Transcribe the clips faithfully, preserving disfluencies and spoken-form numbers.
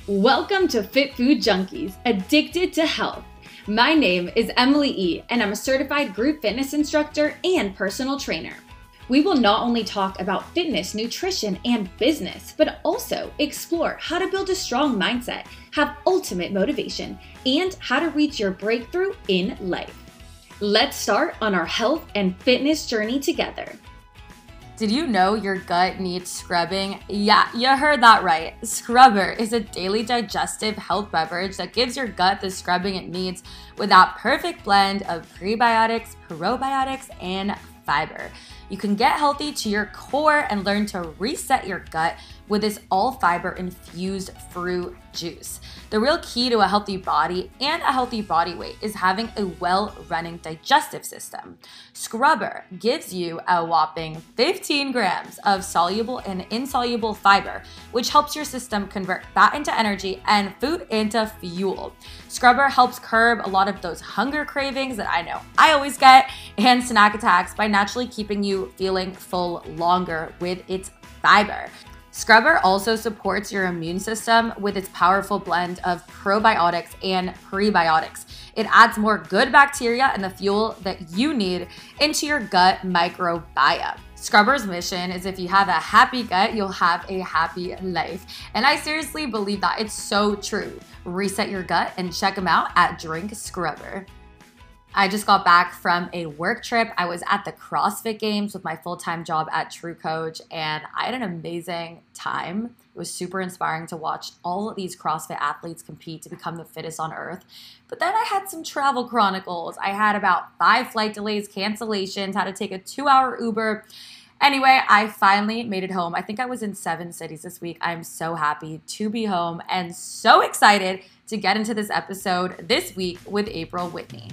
Welcome to Fit Food Junkies, Addicted to Health. My name is Emily E., and I'm a certified group fitness instructor and personal trainer. We will not only talk about fitness, nutrition, and business, but also explore how to build a strong mindset, have ultimate motivation, and how to reach your breakthrough in life. Let's start on our health and fitness journey together. Did you know your gut needs scrubbing? Yeah, you heard that right. Scrubber is a daily digestive health beverage that gives your gut the scrubbing it needs with that perfect blend of prebiotics, probiotics, and fiber. You can get healthy to your core and learn to reset your gut with this all-fiber infused fruit juice. The real key to a healthy body and a healthy body weight is having a well-running digestive system. Scrubber gives you a whopping fifteen grams of soluble and insoluble fiber, which helps your system convert fat into energy and food into fuel. Scrubber helps curb a lot of those hunger cravings that I know I always get and snack attacks by naturally keeping you feeling full longer with its fiber. Scrubber also supports your immune system with its powerful blend of probiotics and prebiotics. It adds more good bacteria and the fuel that you need into your gut microbiome. Scrubber's mission is if you have a happy gut, you'll have a happy life. And I seriously believe that. It's so true. Reset your gut and check them out at Drink Scrubber. I just got back from a work trip. I was at the CrossFit Games with my full-time job at True Coach, and I had an amazing time. It was super inspiring to watch all of these CrossFit athletes compete to become the fittest on earth. But then I had some travel chronicles. I had about five flight delays, cancellations, had to take a two-hour Uber. Anyway, I finally made it home. I think I was in seven cities this week. I'm so happy to be home and so excited to get into this episode this week with April Whitney.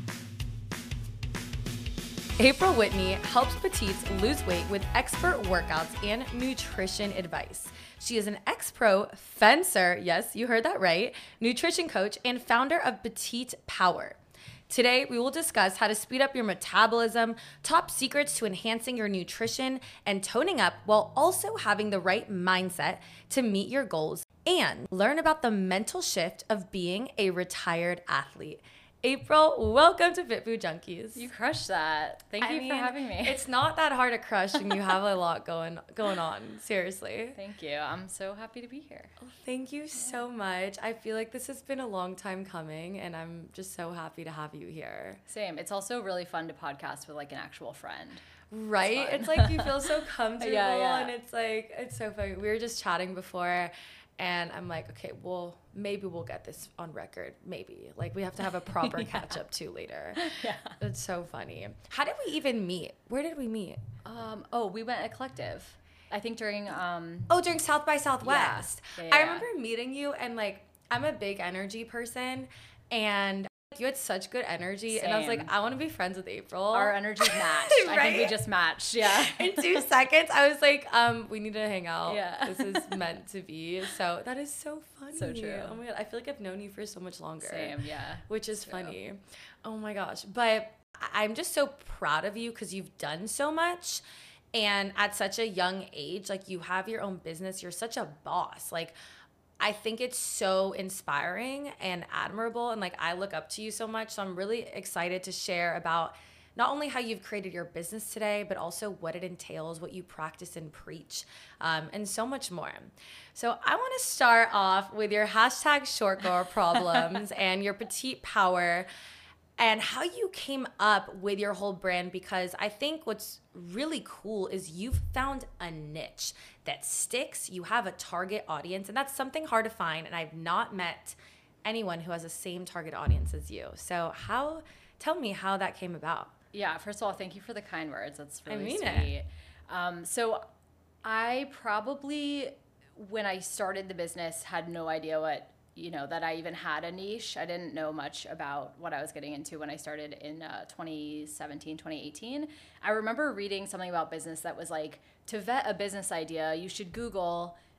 April Whitney helps petites lose weight with expert workouts and nutrition advice. She is an ex-pro fencer, yes, you heard that right, nutrition coach, and founder of Petite Power. Today, we will discuss how to speed up your metabolism, top secrets to enhancing your nutrition and toning up while also having the right mindset to meet your goals, and learn about the mental shift of being a retired athlete. April, welcome to Fit Food Junkies. You crushed that. Thank I you mean, for having me. It's not that hard to crush when you have a lot going going on. Seriously. Thank you. I'm so happy to be here. Thank you so much. I feel like this has been a long time coming, and I'm just so happy to have you here. Same. It's also really fun to podcast with like an actual friend. Right? It's, it's like you feel so comfortable, yeah, yeah. and it's like it's so funny. We were just chatting before. And I'm like, okay, well, maybe we'll get this on record. Maybe. Like, we have to have a proper yeah. catch-up, too, later. Yeah. It's so funny. How did we even meet? Where did we meet? Um, oh, we went at Collective. I think during... Um, oh, during South by Southwest. Yeah. Yeah, yeah. I remember meeting you, and, like, I'm a big energy person, and... you had such good energy, Same. And I was like, I want to be friends with April. Our energies matched. Right? I think we just matched, yeah. In two seconds, I was like, um, we need to hang out. Yeah. This is meant to be. So that is so funny. So true. Oh my God, I feel like I've known you for so much longer. Same, yeah. Which is True. funny. Oh my gosh. But I'm just so proud of you because you've done so much. And at such a young age, like you have your own business. You're such a boss. Like, I think it's so inspiring and admirable, and like I look up to you so much. So I'm really excited to share about not only how you've created your business today, but also what it entails, what you practice and preach, um, and so much more. So I want to start off with your hashtag short girl problems and your petite power, and how you came up with your whole brand, because I think what's really cool is you've found a niche that sticks. You have a target audience, and that's something hard to find, and I've not met anyone who has the same target audience as you. So how, tell me how that came about. Yeah, first of all, thank you for the kind words. That's really I mean sweet. It. Um, so I probably, when I started the business, had no idea what you know, that I even had a niche. I didn't know much about what I was getting into when I started in uh, twenty seventeen, twenty eighteen. I remember reading something about business that was like, to vet a business idea, you should Google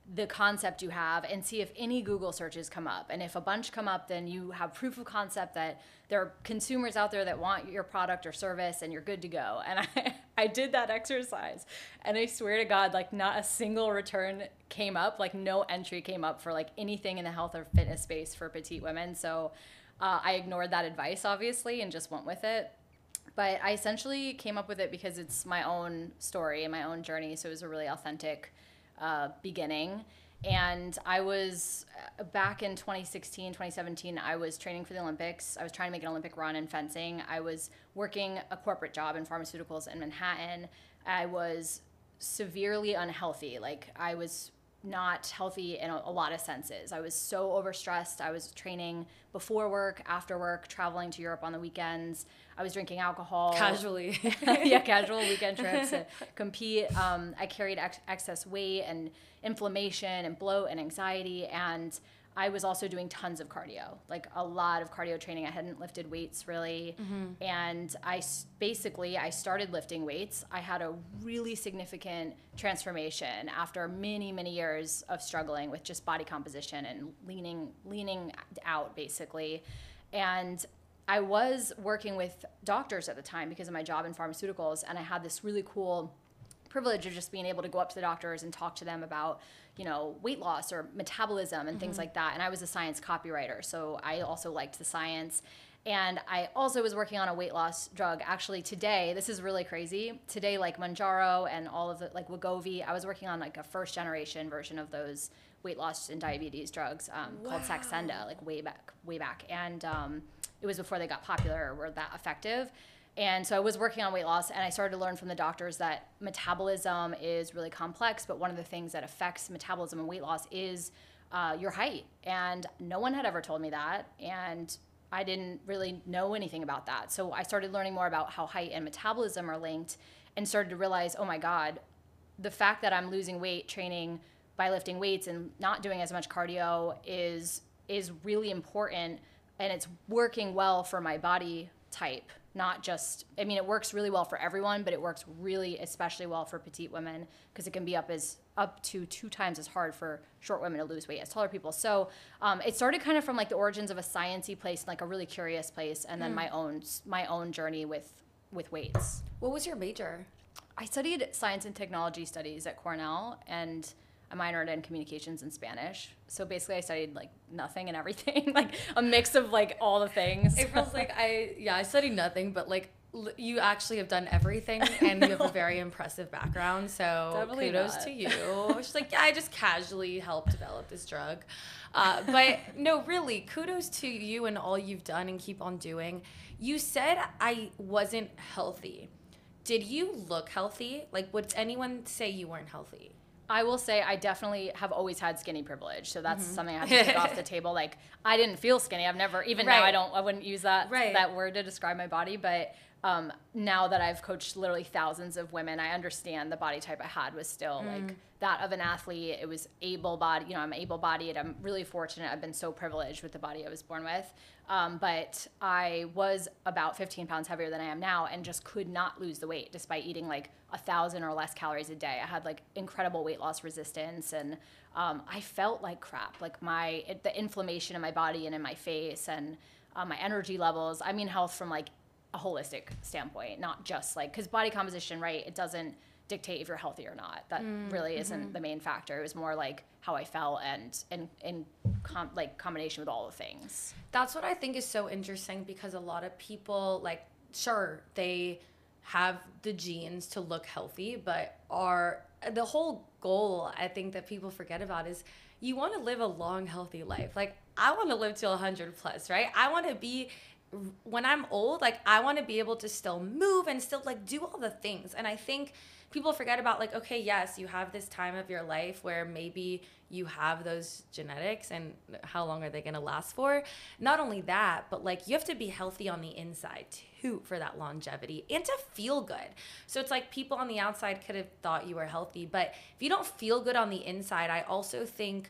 the concept you have and see if any Google searches come up. And if a bunch come up, then you have proof of concept that there are consumers out there that want your product or service and you're good to go. And I, I did that exercise, and I swear to God, like not a single return came up, like no entry came up for like anything in the health or fitness space for petite women. So uh, I ignored that advice, obviously, and just went with it. But I essentially came up with it because it's my own story and my own journey. So it was a really authentic uh, beginning. And I was uh, back in twenty sixteen, twenty seventeen, I was training for the Olympics. I was trying to make an Olympic run in fencing. I was working a corporate job in pharmaceuticals in Manhattan. I was severely unhealthy. Like I was not healthy in a, a lot of senses. I was so overstressed. I was training before work, after work, traveling to Europe on the weekends. I was drinking alcohol. Casually. Yeah, casual weekend trips to compete. Um, I carried ex- excess weight and inflammation and bloat and anxiety. And I was also doing tons of cardio, like a lot of cardio training. I hadn't lifted weights really. Mm-hmm. And I s- basically, I started lifting weights. I had a really significant transformation after many, many years of struggling with just body composition and leaning, leaning out basically. And I was working with doctors at the time because of my job in pharmaceuticals, and I had this really cool privilege of just being able to go up to the doctors and talk to them about, you know, weight loss or metabolism and mm-hmm. things like that. And I was a science copywriter, so I also liked the science. And I also was working on a weight loss drug. Actually, today, this is really crazy. Today, like Mounjaro and all of the, like Wegovy, I was working on like a first generation version of those weight loss and diabetes drugs um, wow. called Saxenda, like way back, way back. And um, it was before they got popular or were that effective. And so I was working on weight loss, and I started to learn from the doctors that metabolism is really complex, but one of the things that affects metabolism and weight loss is uh, your height. And no one had ever told me that, and I didn't really know anything about that. So I started learning more about how height and metabolism are linked and started to realize, oh my God, the fact that I'm losing weight training by lifting weights and not doing as much cardio is is really important, and it's working well for my body type. Not just, I mean, it works really well for everyone, but it works really especially well for petite women because it can be up as up to two times as hard for short women to lose weight as taller people. So um, it started kind of from like the origins of a sciencey place, like a really curious place, and then mm. my own my own journey with with weights. What was your major? I studied science and technology studies at Cornell, and I minored in communications and Spanish. So basically I studied like nothing and everything, like a mix of like all the things. It feels like I, yeah, I studied nothing, but like l- you actually have done everything and you have a very impressive background. So Definitely kudos not. to you. She's like, yeah, I just casually helped develop this drug. Uh, but no, really, kudos to you and all you've done and keep on doing. You said I wasn't healthy. Did you look healthy? Like, would anyone say you weren't healthy? I will say I definitely have always had skinny privilege. So that's mm-hmm. something I have to take off the table. Like I didn't feel skinny. I've never, even right. now I don't, I wouldn't use that, right. that word to describe my body. But um, now that I've coached literally thousands of women, I understand the body type I had was still mm. like that of an athlete. It was able bodied, you know, I'm able bodied. I'm really fortunate. I've been so privileged with the body I was born with. Um, but I was about fifteen pounds heavier than I am now and just could not lose the weight despite eating like a thousand or less calories a day. I had like incredible weight loss resistance, and um, I felt like crap. Like my, it, the inflammation in my body and in my face, and uh, my energy levels. I mean health from like a holistic standpoint, not just like, because body composition, right, it doesn't dictate if you're healthy or not. That mm, really isn't mm-hmm. the main factor. It was more like how I felt and and in com- like combination with all the things. That's what I think is so interesting, because a lot of people, like, sure, they have the genes to look healthy, but are the whole goal I think that people forget about is you want to live a long, healthy life. Like, I want to live till one hundred plus, right? I want to be, when I'm old, like, I want to be able to still move and still like do all the things. And I think people forget about, like, okay, yes, you have this time of your life where maybe you have those genetics, and how long are they going to last for? Not only that, but like you have to be healthy on the inside too for that longevity and to feel good. So it's like people on the outside could have thought you were healthy, but if you don't feel good on the inside, I also think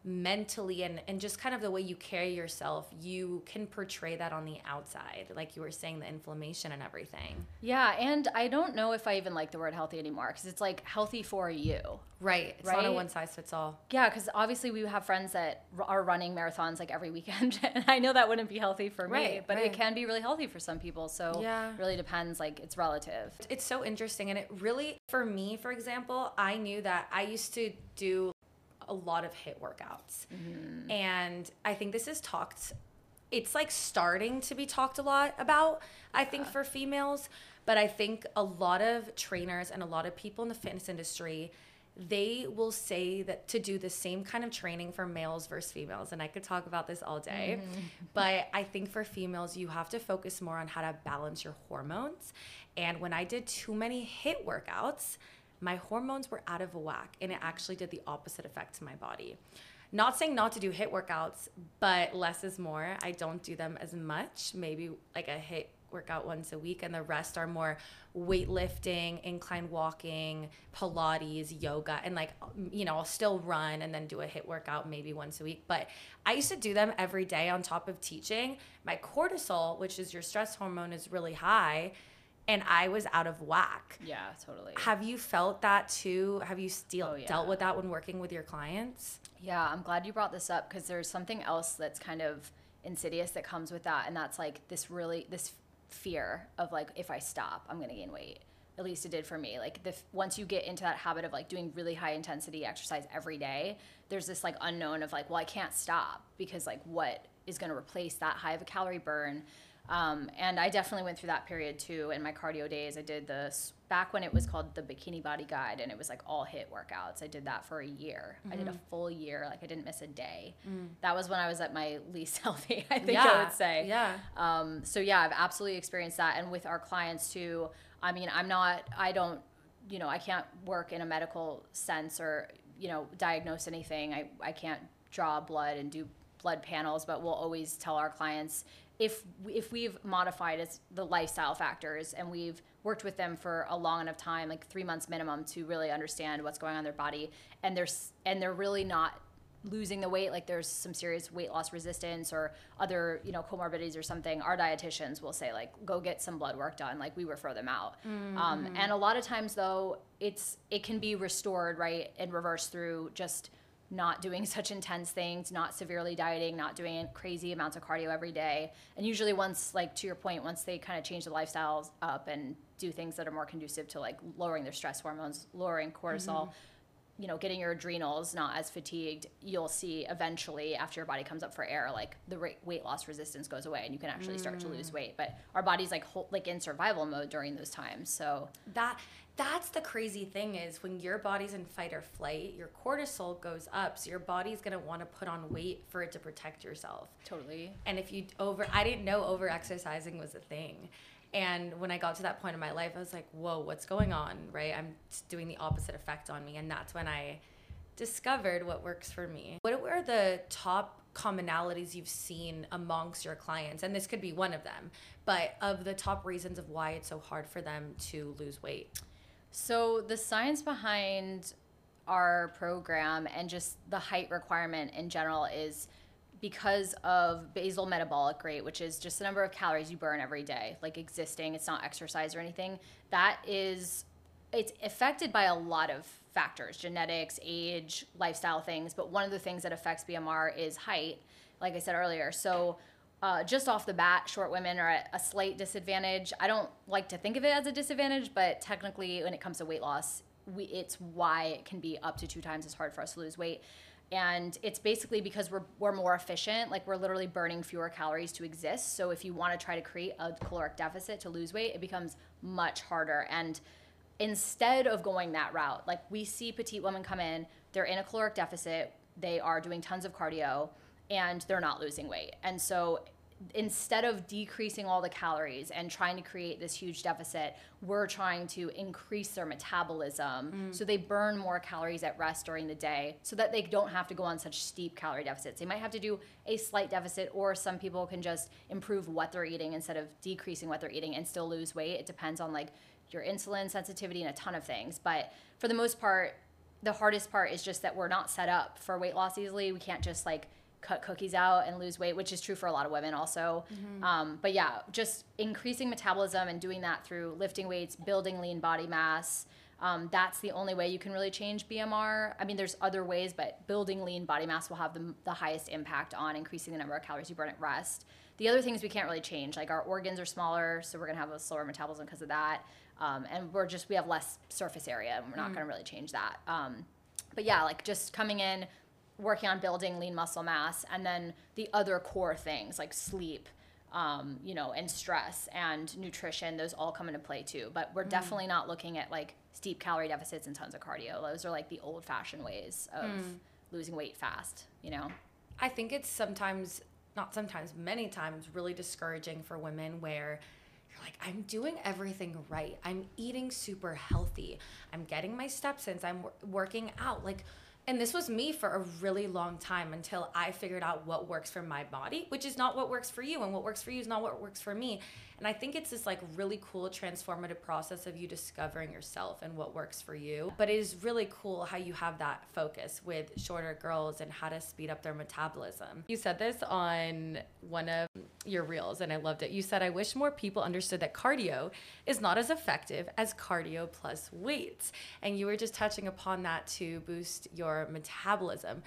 mentally and, and just kind of the way you carry yourself, you can portray that on the outside. Like you were saying, the inflammation and everything. Yeah, and I don't know if I even like the word healthy anymore because it's like healthy for you. Right. It's right? not a one size fits all. Yeah, because obviously we have friends that r- are running marathons like every weekend, and I know that wouldn't be healthy for Right, me, but right. it can be really healthy for some people. So Yeah. it really depends. Like it's relative. It's so interesting. And it really, for me, for example, I knew that I used to do a lot of HIIT workouts. Mm-hmm. And I think this is talked, it's like starting to be talked a lot about, I think, yeah. for females. But I think a lot of trainers and a lot of people in the fitness industry, they will say that to do the same kind of training for males versus females. And I could talk about this all day. Mm-hmm. But I think for females, you have to focus more on how to balance your hormones. And when I did too many HIIT workouts, my hormones were out of whack. And it actually did the opposite effect to my body. Not saying not to do HIIT workouts, but less is more. I don't do them as much, maybe like a HIIT workout once a week, and the rest are more weightlifting, incline walking, Pilates, yoga, and like, you know, I'll still run and then do a HIIT workout maybe once a week. But I used to do them every day on top of teaching. My cortisol, which is your stress hormone, is really high, and I was out of whack. Yeah, totally. Have you felt that too? Have you still oh, yeah. dealt with that when working with your clients? Yeah, I'm glad you brought this up because there's something else that's kind of insidious that comes with that, and that's like this really this fear of like, if I stop, I'm gonna gain weight. At least it did for me. Like the once you get into that habit of like doing really high intensity exercise every day, there's this like unknown of like, well, I can't stop because like what is gonna replace that high of a calorie burn? Um, and I definitely went through that period too. In my cardio days, I did this back when it was called the Bikini Body Guide, and it was like all HIIT workouts. I did that for a year. Mm-hmm. I did a full year. Like I didn't miss a day. Mm. That was when I was at my least healthy, I think yeah. I would say. Yeah. Um, so yeah, I've absolutely experienced that. And with our clients too, I mean, I'm not, I don't, you know, I can't work in a medical sense or, you know, diagnose anything. I, I can't draw blood and do blood panels, but we'll always tell our clients if if we've modified as the lifestyle factors and we've worked with them for a long enough time, like three months minimum, to really understand what's going on in their body, and they're and they're really not losing the weight, like there's some serious weight loss resistance or other, you know, comorbidities or something, our dietitians will say like, go get some blood work done. Like we refer them out. Mm-hmm. Um, and a lot of times though, it's it can be restored, right, and reversed through just not doing such intense things, not severely dieting, not doing crazy amounts of cardio every day. And usually once, like to your point, once they kind of change the lifestyles up and do things that are more conducive to like lowering their stress hormones, lowering cortisol, mm-hmm. you know, getting your adrenals not as fatigued, you'll see eventually after your body comes up for air, like the rate, weight loss resistance goes away and you can actually mm. start to lose weight. But our body's like whole, like in survival mode during those times. So that that's the crazy thing is when your body's in fight or flight, your cortisol goes up. So your body's going to want to put on weight for it to protect yourself. Totally. And if you over, I didn't know over exercising was a thing. And when I got to that point in my life, I was like, whoa, what's going on, right? I'm doing the opposite effect on me. And that's when I discovered what works for me. What were the top commonalities you've seen amongst your clients? And this could be one of them, but of the top reasons of why it's so hard for them to lose weight. So the science behind our program and just the height requirement in general is because of basal metabolic rate, which is just the number of calories you burn every day, like existing, it's not exercise or anything. That is, it's affected by a lot of factors, genetics, age, lifestyle things. But one of the things that affects B M R is height, like I said earlier. So uh, just off the bat, short women are at a slight disadvantage. I don't like to think of it as a disadvantage, but technically when it comes to weight loss, we, it's why it can be up to two times as hard for us to lose weight. And it's basically because we're we're more efficient, like we're literally burning fewer calories to exist. So if you want to try to create a caloric deficit to lose weight, it becomes much harder. And instead of going that route, like we see petite women come in, they're in a caloric deficit, they are doing tons of cardio, and they're not losing weight. And so instead of decreasing all the calories and trying to create this huge deficit, we're trying to increase their metabolism mm. so they burn more calories at rest during the day so that they don't have to go on such steep calorie deficits. They might have to do a slight deficit, or some people can just improve what they're eating instead of decreasing what they're eating and still lose weight. It depends on like your insulin sensitivity and a ton of things. But for the most part, the hardest part is just that we're not set up for weight loss easily. We can't just like cut cookies out and lose weight, which is true for a lot of women also. Mm-hmm. Um, but yeah, just increasing metabolism and doing that through lifting weights, building lean body mass. Um, that's the only way you can really change B M R. I mean, there's other ways, but building lean body mass will have the, the highest impact on increasing the number of calories you burn at rest. The other things we can't really change, like our organs are smaller, so we're going to have a slower metabolism because of that. Um, and we're just, we have less surface area, and we're not mm. going to really change that. Um, but yeah, like just coming in, working on building lean muscle mass, and then the other core things like sleep, um, you know, and stress and nutrition, those all come into play too. But we're mm. definitely not looking at like steep calorie deficits and tons of cardio. Those are like the old fashioned ways of mm. losing weight fast, you know? I think it's sometimes, not sometimes, many times really discouraging for women where you're like, I'm doing everything right. I'm eating super healthy. I'm getting my steps in. I'm wor- working out. Like, and this was me for a really long time until I figured out what works for my body, which is not what works for you. And what works for you is not what works for me. And I think it's this like really cool transformative process of you discovering yourself and what works for you. But it is really cool how you have that focus with shorter girls and how to speed up their metabolism. You said this on one of your reels and I loved it. You said, I wish more people understood that cardio is not as effective as cardio plus weights. And you were just touching upon that to boost your metabolism.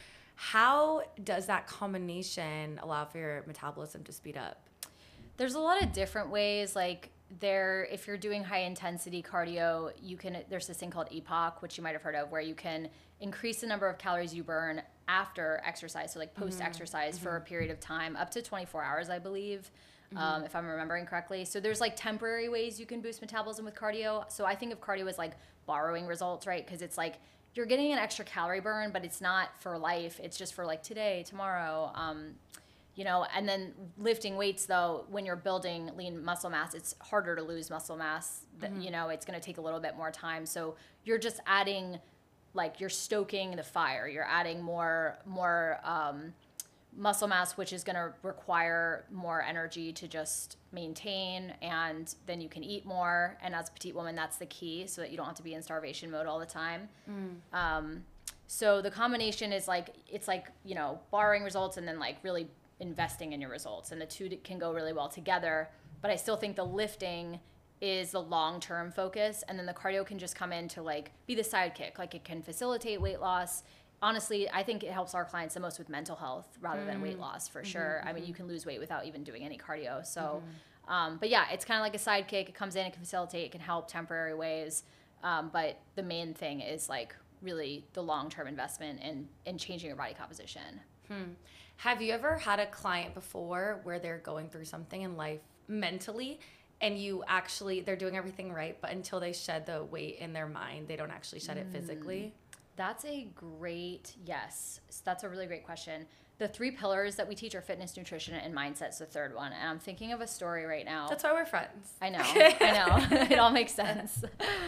How does that combination allow for your metabolism to speed up? There's a lot of different ways. Like there, if you're doing high intensity cardio, you can, there's this thing called E P O C, which you might have heard of, where you can increase the number of calories you burn after exercise. So like post exercise mm-hmm. for a period of time, up to twenty-four hours, I believe, mm-hmm. um, if I'm remembering correctly. So there's like temporary ways you can boost metabolism with cardio. So I think of cardio as like borrowing results, right? Because it's like, you're getting an extra calorie burn, but it's not for life. It's just for like today, tomorrow, um, you know, and then lifting weights though, when you're building lean muscle mass, it's harder to lose muscle mass. Mm-hmm. You know, it's going to take a little bit more time. So you're just adding, like you're stoking the fire. You're adding more, more um, muscle mass, which is going to require more energy to just maintain. And then you can eat more. And as a petite woman, that's the key, so that you don't have to be in starvation mode all the time. Mm. Um, so the combination is like, it's like, you know, borrowing results and then like really investing in your results, and the two can go really well together. But I still think the lifting is the long-term focus, and then the cardio can just come in to like be the sidekick. Like it can facilitate weight loss. Honestly, I think it helps our clients the most with mental health rather mm. than weight loss for mm-hmm, sure. Mm-hmm. I mean, you can lose weight without even doing any cardio. So, mm-hmm. um, but yeah, it's kind of like a sidekick. It comes in, it can facilitate, it can help temporary ways. Um, but the main thing is like really the long-term investment in, in changing your body composition. Hmm. Have you ever had a client before where they're going through something in life mentally and you actually, they're doing everything right, but until they shed the weight in their mind, they don't actually shed it physically? That's a great, yes. That's a really great question. The three pillars that we teach are fitness, nutrition, and mindset's the third one. And I'm thinking of a story right now. That's why we're friends. I know, I know. It all makes sense.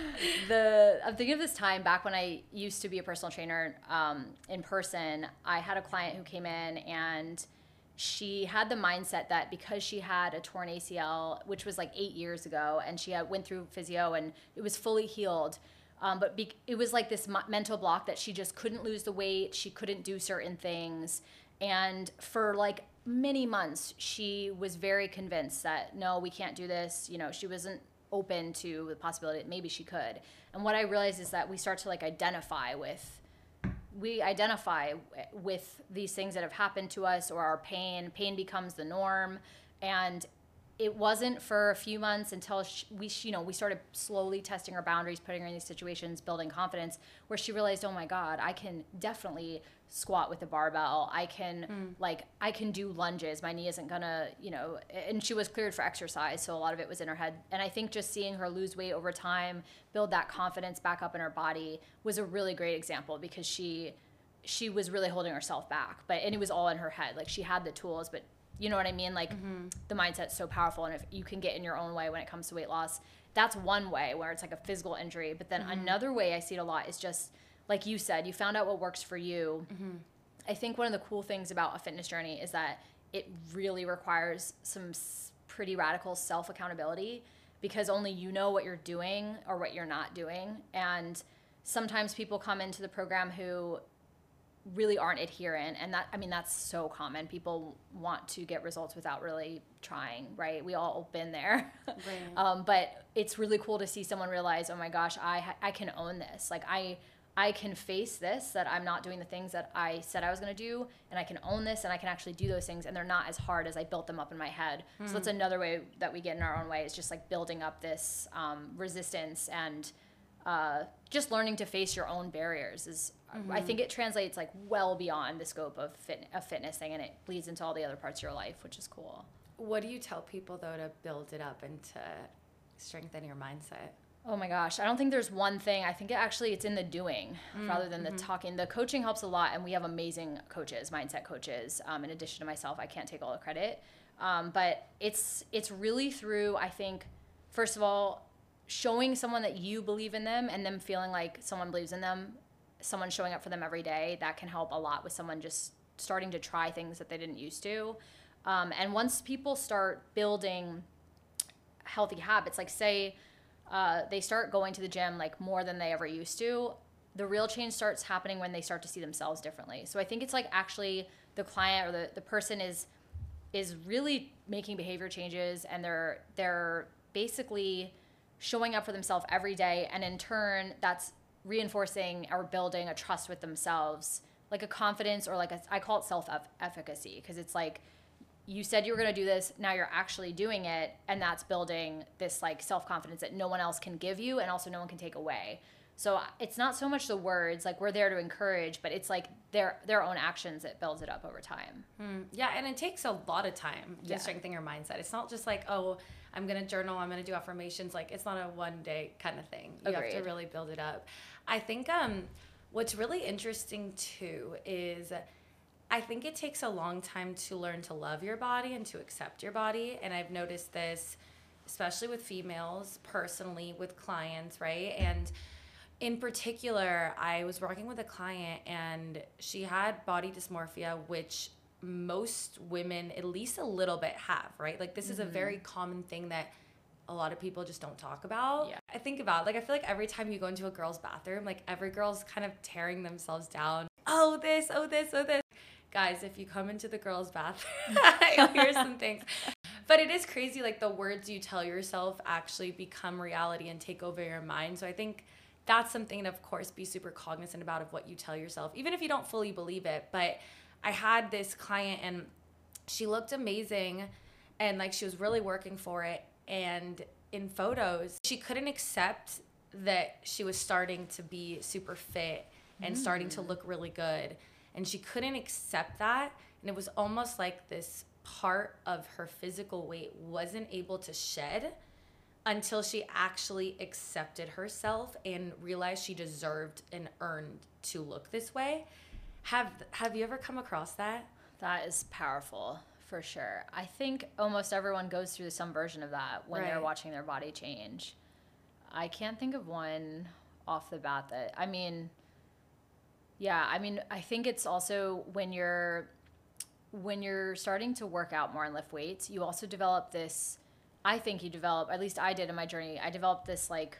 The I'm thinking of this time back when I used to be a personal trainer um, in person. I had a client who came in and she had the mindset that because she had a torn A C L, which was like eight years ago, and she had went through physio and it was fully healed. Um, but be, it was like this m- mental block that she just couldn't lose the weight. She couldn't do certain things. And for like many months, she was very convinced that, no, we can't do this. You know, she wasn't open to the possibility that maybe she could. And what I realized is that we start to like identify with, we identify with these things that have happened to us, or our pain. Pain becomes the norm. And it wasn't for a few months until she, we, you know, we started slowly testing her boundaries, putting her in these situations, building confidence, where she realized, oh my God, I can definitely squat with a barbell. I can mm. like, I can do lunges. My knee isn't gonna, you know, and she was cleared for exercise. So a lot of it was in her head. And I think just seeing her lose weight over time, build that confidence back up in her body was a really great example, because she, she was really holding herself back, but, and it was all in her head. Like she had the tools, but you know what I mean? Like mm-hmm. the mindset's so powerful. And if you can get in your own way when it comes to weight loss, that's one way where it's like a physical injury. But then mm-hmm. another way I see it a lot is just, like you said, you found out what works for you. Mm-hmm. I think one of the cool things about a fitness journey is that it really requires some pretty radical self-accountability, because only you know what you're doing or what you're not doing. And sometimes people come into the program who really aren't adherent, and that, I mean, that's so common. People want to get results without really trying, right? We all been there. Right. um, but it's really cool to see someone realize, oh my gosh, I I can own this. Like I I can face this, that I'm not doing the things that I said I was going to do, and I can own this, and I can actually do those things, and they're not as hard as I built them up in my head. Mm. So that's another way that we get in our own way, is just like building up this um, resistance and uh, just learning to face your own barriers is, mm-hmm. I think it translates like well beyond the scope of fit, a fitness thing, and it bleeds into all the other parts of your life, which is cool. What do you tell people though to build it up and to strengthen your mindset? Oh my gosh, I don't think there's one thing. I think it actually it's in the doing mm, rather than mm-hmm. the talking. The coaching helps a lot, and we have amazing coaches, mindset coaches. Um, in addition to myself, I can't take all the credit. Um, but it's it's really through, I think, first of all, showing someone that you believe in them and them feeling like someone believes in them, someone showing up for them every day. That can help a lot with someone just starting to try things that they didn't used to. Um, and once people start building healthy habits, like say, Uh, they start going to the gym like more than they ever used to, the real change starts happening when they start to see themselves differently. So I think it's like actually the client or the, the person is is really making behavior changes, and they're they're basically showing up for themselves every day, and in turn that's reinforcing or building a trust with themselves, like a confidence, or like a, I call it self-efficacy, because it's like, you said you were going to do this, now you're actually doing it, and that's building this like self-confidence that no one else can give you, and also no one can take away. So it's not so much the words, like we're there to encourage, but it's like their their own actions that builds it up over time. Hmm. Yeah, and it takes a lot of time to Yeah. strengthen your mindset. It's not just like, oh, I'm going to journal, I'm going to do affirmations. Like, it's not a one day kind of thing. You Agreed. have to really build it up. I think um, what's really interesting too is I think it takes a long time to learn to love your body and to accept your body. And I've noticed this, especially with females, personally, with clients, right? And in particular, I was working with a client, and she had body dysmorphia, which most women at least a little bit have, right? Like this mm-hmm. is a very common thing that a lot of people just don't talk about. Yeah. I think about, like, I feel like every time you go into a girl's bathroom, like every girl's kind of tearing themselves down. Oh, this, oh, this, oh, this. Guys, if you come into the girls' bathroom, you'll hear some things. But it is crazy, like the words you tell yourself actually become reality and take over your mind. So I think that's something to, of course, be super cognizant about, of what you tell yourself, even if you don't fully believe it. But I had this client, and she looked amazing, and like she was really working for it. And in photos, she couldn't accept that she was starting to be super fit and mm. starting to look really good. And she couldn't accept that. And it was almost like this part of her physical weight wasn't able to shed until she actually accepted herself and realized she deserved and earned to look this way. Have Have you ever come across that? That is powerful, for sure. I think almost everyone goes through some version of that when Right. they're watching their body change. I can't think of one off the bat that, I mean... Yeah, I mean, I think it's also when you're when you're starting to work out more and lift weights, you also develop this, I think you develop, at least I did in my journey, I developed this like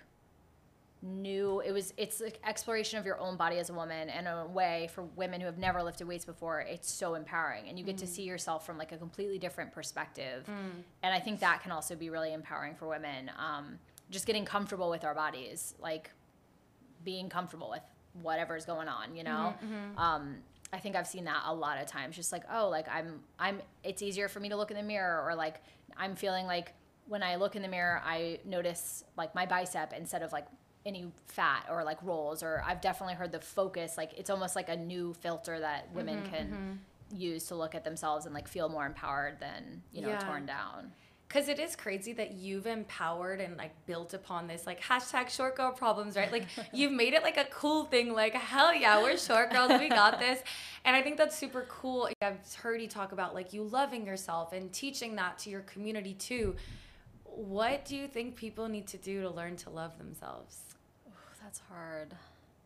new, it was, it's like exploration of your own body as a woman, and a way for women who have never lifted weights before, it's so empowering, and you get mm. to see yourself from like a completely different perspective. Mm. And I think that can also be really empowering for women. Um, just getting comfortable with our bodies, like being comfortable with whatever's going on, you know? Mm-hmm, mm-hmm. Um, I think I've seen that a lot of times, just like, oh, like I'm, I'm, it's easier for me to look in the mirror, or like, I'm feeling like when I look in the mirror, I notice like my bicep instead of like any fat or like rolls, or I've definitely heard the focus, like it's almost like a new filter that women mm-hmm, can mm-hmm. use to look at themselves and like feel more empowered than, you know, yeah. torn down. Because it is crazy that you've empowered and like built upon this like hashtag short girl problems, right? Like you've made it like a cool thing, like hell yeah, we're short girls, we got this. And I think that's super cool. I've heard you talk about like you loving yourself and teaching that to your community too. What do you think people need to do to learn to love themselves? Ooh, that's hard.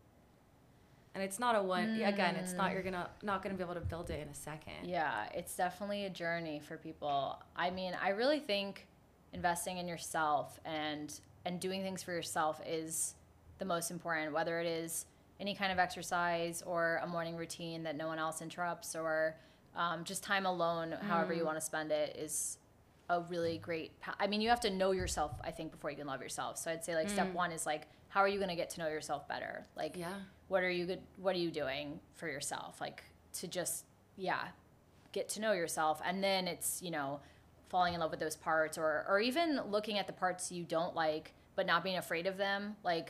And it's not a one, mm. again, it's not, you're gonna not gonna be able to build it in a second. Yeah, it's definitely a journey for people. I mean, I really think investing in yourself and and doing things for yourself is the most important, whether it is any kind of exercise or a morning routine that no one else interrupts, or um, just time alone, mm. however you want to spend it, is a really great, I mean, you have to know yourself, I think, before you can love yourself. So I'd say like mm. step one is like, how are you going to get to know yourself better? Like, yeah. what are you good, what are you doing for yourself? Like to just, yeah, get to know yourself. And then it's, you know, falling in love with those parts, or, or even looking at the parts you don't like, but not being afraid of them. Like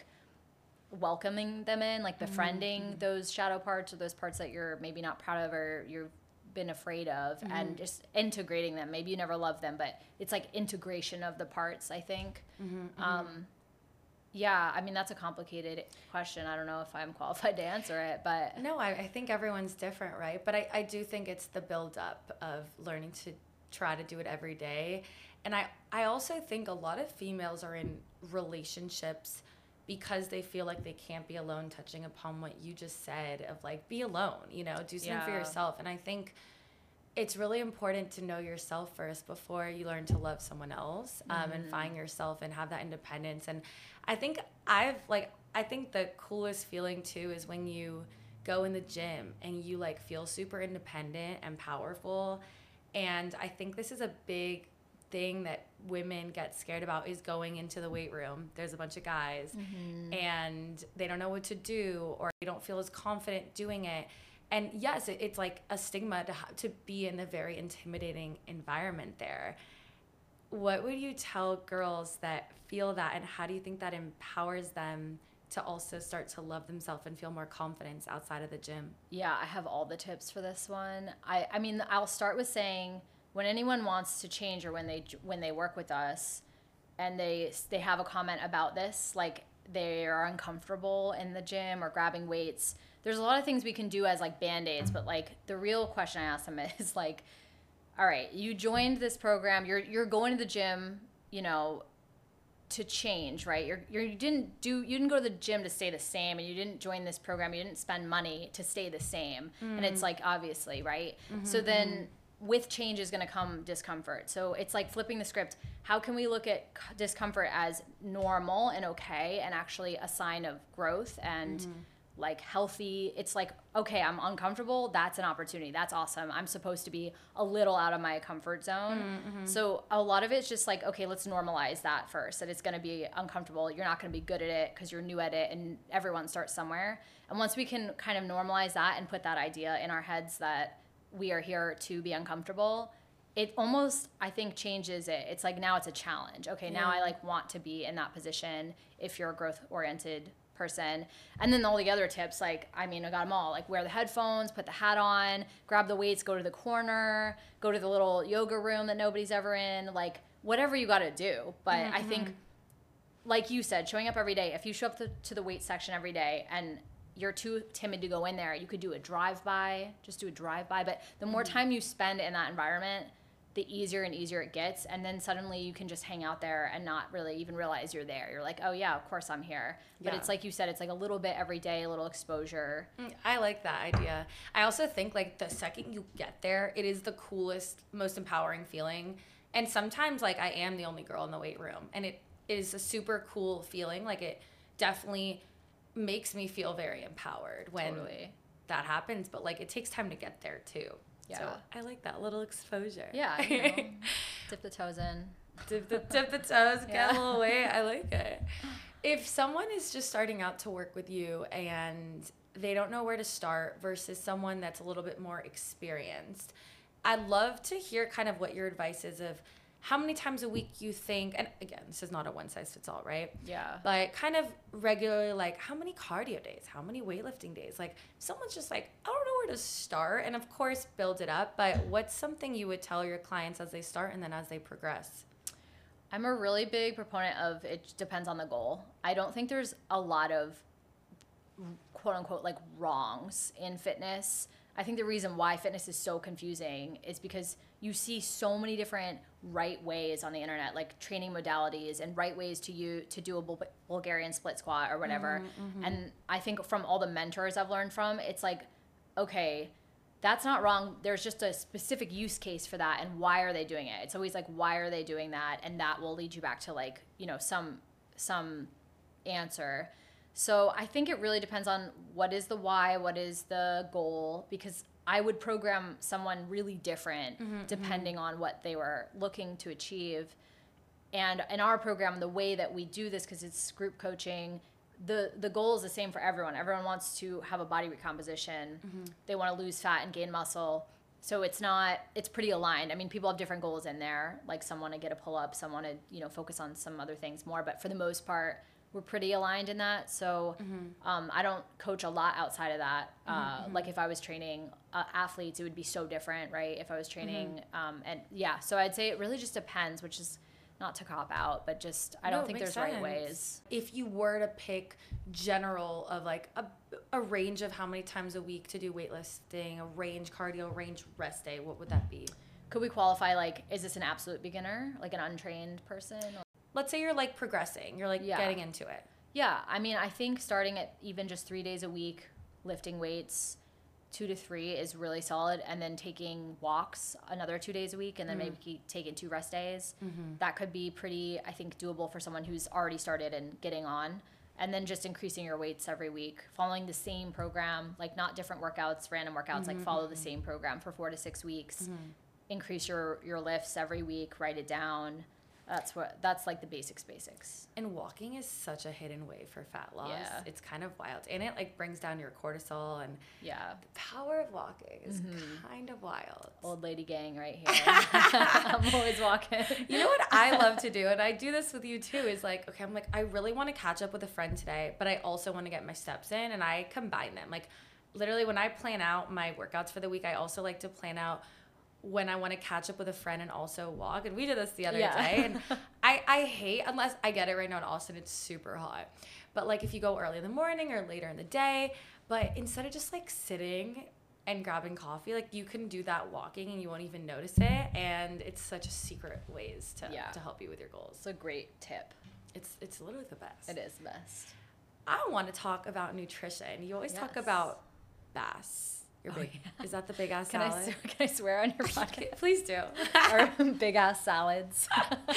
welcoming them in, like befriending mm-hmm. those shadow parts, or those parts that you're maybe not proud of, or you've been afraid of, mm-hmm. and just integrating them. Maybe you never loved them, but it's like integration of the parts, I think. Mm-hmm, um, mm-hmm. Yeah, I mean, that's a complicated question. I don't know if I'm qualified to answer it, but... No, I, I think everyone's different, right? But I, I do think it's the build-up of learning to try to do it every day. And I, I also think a lot of females are in relationships because they feel like they can't be alone, touching upon what you just said of, like, be alone, you know, do something yeah. for yourself. And I think it's really important to know yourself first before you learn to love someone else, um, mm-hmm. and find yourself and have that independence. And I think I've, like, I think the coolest feeling, too, is when you go in the gym and you, like, feel super independent and powerful. And I think this is a big thing that women get scared about, is going into the weight room. There's a bunch of guys mm-hmm. and they don't know what to do, or they don't feel as confident doing it. And yes, it, it's like a stigma to ha- to be in a very intimidating environment there. What would you tell girls that feel that, and how do you think that empowers them to also start to love themselves and feel more confidence outside of the gym? Yeah, I have all the tips for this one. I, I mean, I'll start with saying, when anyone wants to change, or when they when they work with us and they they have a comment about this, like they are uncomfortable in the gym or grabbing weights, there's a lot of things we can do as like band-aids, but like the real question I ask them is like, all right, you joined this program, you're you're going to the gym, you know, to change, right? You're, you're you didn't do you didn't go to the gym to stay the same, and you didn't join this program, you didn't spend money to stay the same. Mm. And it's like, obviously, right? Mm-hmm, so then mm-hmm. with change is going to come discomfort. So it's like flipping the script. How can we look at discomfort as normal and okay, and actually a sign of growth and mm-hmm. like healthy? It's like, okay, I'm uncomfortable. That's an opportunity. That's awesome. I'm supposed to be a little out of my comfort zone. Mm-hmm. So a lot of it's just like, okay, let's normalize that first, that it's going to be uncomfortable. You're not going to be good at it because you're new at it, and everyone starts somewhere. And once we can kind of normalize that and put that idea in our heads that we are here to be uncomfortable, it almost, I think, changes it. It's like, now it's a challenge. Okay, yeah. now I like want to be in that position if you're a growth oriented person. And then all the other tips, like, I mean, I got them all. Like, wear the headphones, put the hat on, grab the weights, go to the corner, go to the little yoga room that nobody's ever in, like whatever you got to do. But mm-hmm. I think, like you said, showing up every day, if you show up to, to the weight section every day and you're too timid to go in there, you could do a drive-by, just do a drive-by. But the more mm-hmm. time you spend in that environment, the easier and easier it gets. And then suddenly you can just hang out there and not really even realize you're there. You're like, oh yeah, of course I'm here. But yeah. it's like you said, it's like a little bit every day, a little exposure. I like that idea. I also think like the second you get there, it is the coolest, most empowering feeling. And sometimes like I am the only girl in the weight room, and it is a super cool feeling. Like it definitely makes me feel very empowered when totally. that happens, but like it takes time to get there too. Yeah. So I like that little exposure. Yeah. You know, dip the toes in. Dip the, dip the toes, get yeah. a little weight. I like it. If someone is just starting out to work with you and they don't know where to start versus someone that's a little bit more experienced, I'd love to hear kind of what your advice is of how many times a week you think, and again, this is not a one size fits all, right? Yeah. But kind of regularly, like how many cardio days, how many weightlifting days? Like someone's just like, I don't know where to start. And of course, build it up. But what's something you would tell your clients as they start and then as they progress? I'm a really big proponent of it depends on the goal. I don't think there's a lot of quote unquote like wrongs in fitness. I think the reason why fitness is so confusing is because you see so many different right ways on the internet, like training modalities and right ways to you to do a Bul- Bulgarian split squat or whatever. Mm-hmm, mm-hmm. And I think from all the mentors I've learned from, it's like, okay, that's not wrong. There's just a specific use case for that, and why are they doing it? It's always like, why are they doing that? And that will lead you back to like, you know, some some answer. So I think it really depends on what is the why, what is the goal, because I would program someone really different mm-hmm, depending mm-hmm. on what they were looking to achieve. And in our program, the way that we do this, because it's group coaching, the the goal is the same for everyone. Everyone wants to have a body recomposition. Mm-hmm. They want to lose fat and gain muscle. So it's not, it's pretty aligned. I mean, people have different goals in there. Like some want to get a pull-up, some want to, you know, focus on some other things more. But for the most part, we're pretty aligned in that. So mm-hmm. um, I don't coach a lot outside of that. Uh, mm-hmm. Like if I was training uh, athletes, it would be so different, right? If I was training, mm-hmm. um, and yeah. So I'd say it really just depends, which is not to cop out, but just I don't no, think there's sense. right ways. If you were to pick general of like a, a range of how many times a week to do weightlifting, a range cardio, range rest day, what would that be? Could we qualify like, is this an absolute beginner, like an untrained person? Or? Let's say you're like progressing, you're like yeah. getting into it. Yeah, I mean, I think starting at even just three days a week, lifting weights, two to three is really solid, and then taking walks another two days a week, and then mm-hmm. maybe taking two rest days. Mm-hmm. That could be pretty, I think, doable for someone who's already started and getting on. And then just increasing your weights every week, following the same program, like not different workouts, random workouts, mm-hmm. like follow the same program for four to six weeks. Mm-hmm. Increase your, your lifts every week, write it down. That's what that's like the basics basics. And walking is such a hidden way for fat loss. Yeah. It's kind of wild. And it like brings down your cortisol, and yeah. the power of walking is mm-hmm. kind of wild. Old lady gang right here. I'm always walking. You know what I love to do, and I do this with you too, is like, okay, I'm like, I really want to catch up with a friend today, but I also want to get my steps in, and I combine them. Like literally when I plan out my workouts for the week, I also like to plan out when I want to catch up with a friend and also walk. And we did this the other yeah. day. And I, I hate, unless I get it right now in Austin, it's super hot. But like if you go early in the morning or later in the day, but instead of just like sitting and grabbing coffee, like you can do that walking and you won't even notice it. And it's such a secret ways to, yeah. to help you with your goals. It's a great tip. It's, it's literally the best. It is the best. I want to talk about nutrition. You always yes. talk about B A S. Your big, oh, yeah. Is that the big ass can salad? I, can I swear on your podcast? Please do. Or big ass salads.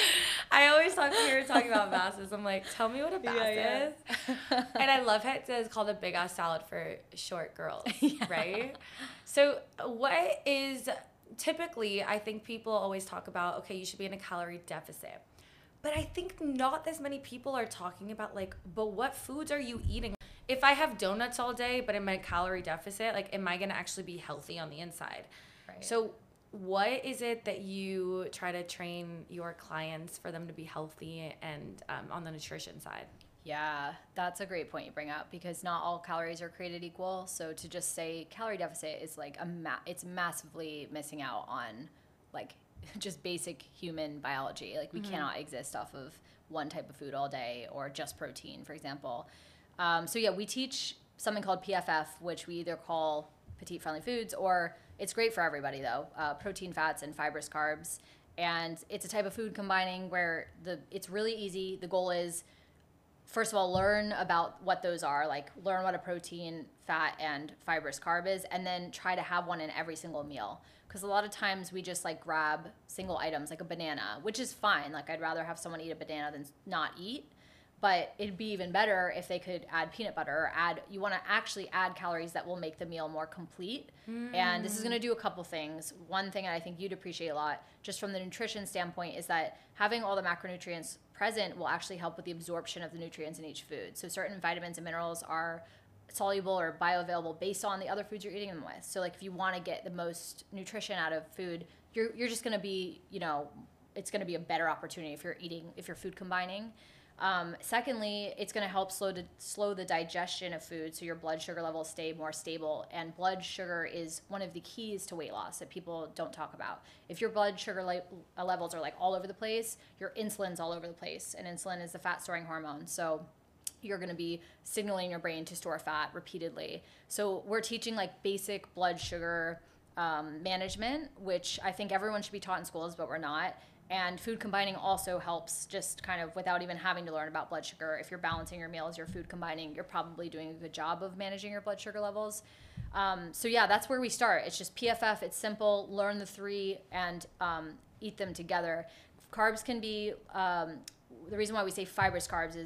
I always talk to you talking about B A Ss. I'm like, tell me what a B A S yeah, yeah. is. And I love how it says called a big ass salad for short girls, yeah. right? So what is typically, I think people always talk about, okay, you should be in a calorie deficit. But I think not as many people are talking about like, but what foods are you eating? If I have donuts all day, but in my calorie deficit, like, am I going to actually be healthy on the inside? Right. So what is it that you try to train your clients for them to be healthy and um, on the nutrition side? Yeah, that's a great point you bring up, because not all calories are created equal. So to just say calorie deficit is like a ma- it's massively missing out on like just basic human biology. Like we mm-hmm. cannot exist off of one type of food all day or just protein, for example. Um, so yeah, we teach something called P F F, which we either call petite friendly foods, or it's great for everybody though, uh, protein, fats, and fibrous carbs. And it's a type of food combining where the it's really easy. The goal is, first of all, learn about what those are, like learn what a protein, fat, and fibrous carb is, and then try to have one in every single meal. Because a lot of times we just like grab single items like a banana, which is fine. Like I'd rather have someone eat a banana than not eat. But it'd be even better if they could add peanut butter or add, you want to actually add calories that will make the meal more complete. Mm. And this is going to do a couple things. One thing that I think you'd appreciate a lot, just from the nutrition standpoint, is that having all the macronutrients present will actually help with the absorption of the nutrients in each food. So certain vitamins and minerals are soluble or bioavailable based on the other foods you're eating them with. So like if you want to get the most nutrition out of food, you're you're just going to be, you know, it's going to be a better opportunity if you're eating, if you're food combining. Um, secondly, it's going to help slow to, slow the digestion of food so your blood sugar levels stay more stable. And blood sugar is one of the keys to weight loss that people don't talk about. If your blood sugar le- levels are like all over the place, your insulin's all over the place. And insulin is the fat storing hormone. So you're going to be signaling your brain to store fat repeatedly. So we're teaching like basic blood sugar um, management, which I think everyone should be taught in schools, but we're not. And food combining also helps, just kind of without even having to learn about blood sugar. If you're balancing your meals, you're food combining, you're probably doing a good job of managing your blood sugar levels. Um, so yeah, that's where we start. It's just P F F, it's simple, learn the three and um, eat them together. Carbs can be, um, the reason why we say fibrous carbs is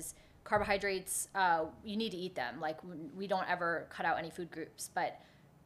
carbohydrates, uh, you need to eat them. Like we don't ever cut out any food groups, but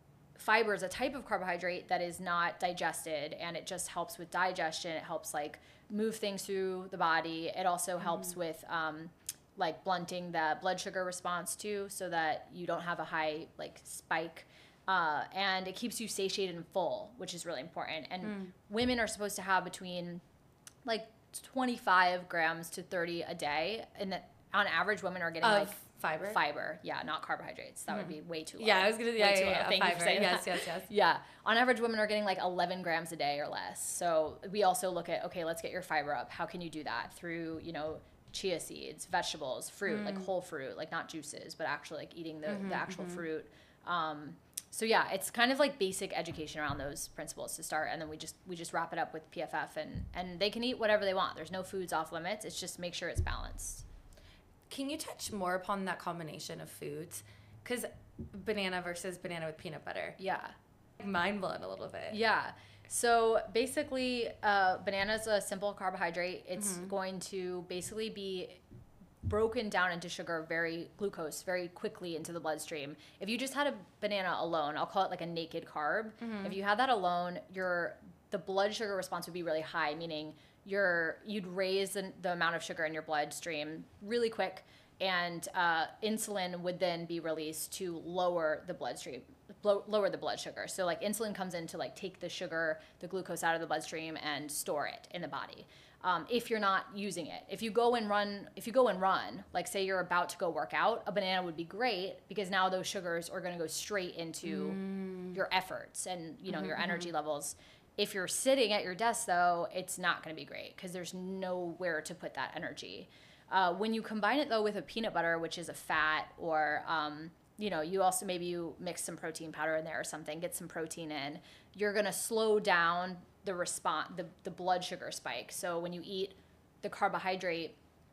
fiber is a type of carbohydrate that is not digested, and it just helps with digestion. It helps like move things through the body. It also mm-hmm. helps with um, like blunting the blood sugar response too, so that you don't have a high like spike. Uh, and it keeps you satiated and full, which is really important. And mm. women are supposed to have between like twenty-five grams to thirty a day, and that on average, women are getting of like fiber. Fiber, yeah, not carbohydrates. That mm. would be way too low. Yeah, I was gonna. Yeah, yeah, yeah, Thank fiber. you for saying yes, that. yes, yes. Yeah, on average, women are getting like eleven grams a day or less. So we also look at okay, let's get your fiber up. How can you do that? Through you know chia seeds, vegetables, fruit, mm. like whole fruit, like not juices, but actually like eating the mm-hmm, the actual mm-hmm. fruit. Um, So yeah, it's kind of like basic education around those principles to start, and then we just we just wrap it up with P F F, and and they can eat whatever they want. There's no foods off limits. It's just make sure it's balanced. Can you touch more upon that combination of foods? Because banana versus banana with peanut butter. Yeah. Mind blown a little bit. Yeah. So basically, uh, banana is a simple carbohydrate. It's mm-hmm. going to basically be broken down into sugar, very glucose, very quickly into the bloodstream. If you just had a banana alone, I'll call it like a naked carb. Mm-hmm. If you had that alone, your the blood sugar response would be really high, meaning your you'd raise the, the amount of sugar in your bloodstream really quick, and uh, insulin would then be released to lower the bloodstream, blow, lower the blood sugar. So like insulin comes in to like take the sugar, the glucose out of the bloodstream and store it in the body. Um, if you're not using it. If you go and run, if you go and run, like say you're about to go work out, a banana would be great because now those sugars are going to go straight into mm. your efforts and, you know, mm-hmm. your energy levels. If you're sitting at your desk though, it's not going to be great because there's nowhere to put that energy. Uh, when you combine it though with a peanut butter, which is a fat, or, um, you know, you also maybe you mix some protein powder in there or something, get some protein in, you're going to slow down the response, the, the blood sugar spike. So when you eat the carbohydrate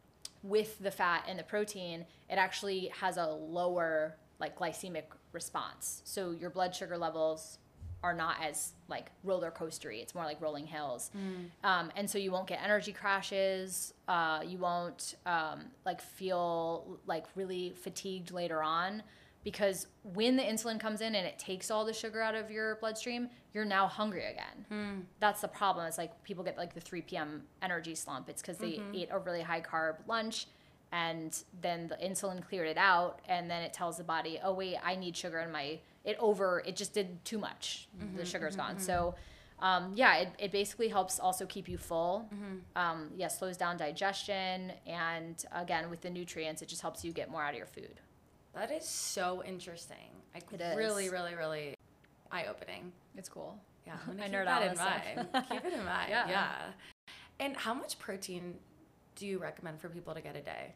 with the fat and the protein, it actually has a lower like glycemic response. So your blood sugar levels are not as like roller coastery. It's more like rolling hills. Mm. Um, and so you won't get energy crashes. Uh, you won't um, like feel like really fatigued later on. Because when the insulin comes in and it takes all the sugar out of your bloodstream, you're now hungry again. Mm. That's the problem. It's like people get like the three p.m. energy slump. It's because they mm-hmm. ate a really high carb lunch and then the insulin cleared it out, and then it tells the body, oh wait, I need sugar in my, it over, it just did too much. Mm-hmm, the sugar's mm-hmm, gone. Mm-hmm. So um, yeah, it, it basically helps also keep you full. Mm-hmm. Um, yeah, slows down digestion. And again, with the nutrients, it just helps you get more out of your food. That is so interesting. I it is. Really, really, really eye-opening. It's cool. Yeah, I'm gonna keep that in mind. Keep it in mind. Yeah. yeah. And how much protein do you recommend for people to get a day?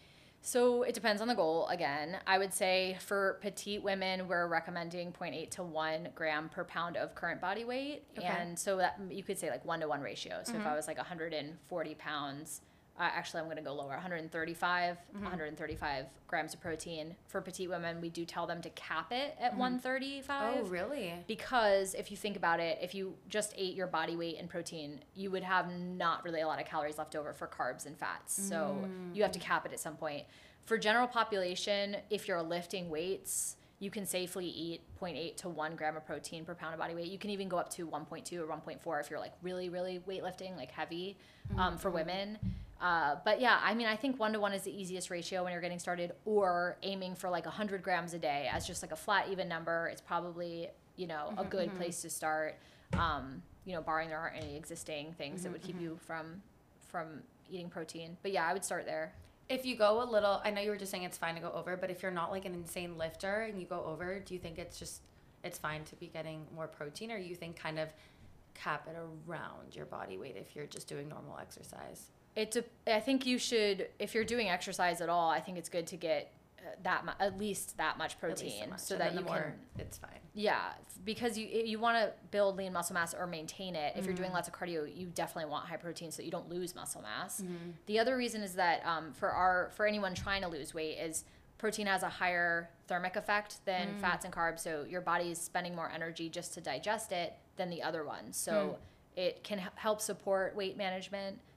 So it depends on the goal. Again, I would say for petite women, we're recommending zero point eight to one gram per pound of current body weight. Okay. And so that you could say like one to one ratio. So mm-hmm. if I was like one hundred forty pounds, Uh, actually, I'm going to go lower, one hundred thirty-five, mm-hmm. one hundred thirty-five grams of protein. For petite women, we do tell them to cap it at mm-hmm. one thirty-five. Oh, really? Because if you think about it, if you just ate your body weight in protein, you would have not really a lot of calories left over for carbs and fats. Mm. So you have to cap it at some point. For general population, if you're lifting weights, you can safely eat zero point eight to one gram of protein per pound of body weight. You can even go up to one point two or one point four if you're like really, really weightlifting, like heavy um, mm-hmm. for women. Uh, but yeah, I mean, I think one to one is the easiest ratio when you're getting started, or aiming for like one hundred grams a day as just like a flat, even number. It's probably, you know, mm-hmm, a good mm-hmm. place to start, um, you know, barring there aren't any existing things mm-hmm, that would keep mm-hmm. you from from eating protein. But yeah, I would start there. If you go a little, I know you were just saying it's fine to go over, but if you're not like an insane lifter and you go over, do you think it's just, it's fine to be getting more protein, or you think kind of cap it around your body weight if you're just doing normal exercise? It. I think you should, if you're doing exercise at all, I think it's good to get uh, that mu- at least that much protein, much. so and that you more, can. It's fine. Yeah, because you you want to build lean muscle mass or maintain it. If mm-hmm. you're doing lots of cardio, you definitely want high protein so that you don't lose muscle mass. Mm-hmm. The other reason is that um, for our for anyone trying to lose weight is protein has a higher thermic effect than mm. fats and carbs, so your body is spending more energy just to digest it than the other ones. So mm. it can h- help support weight management.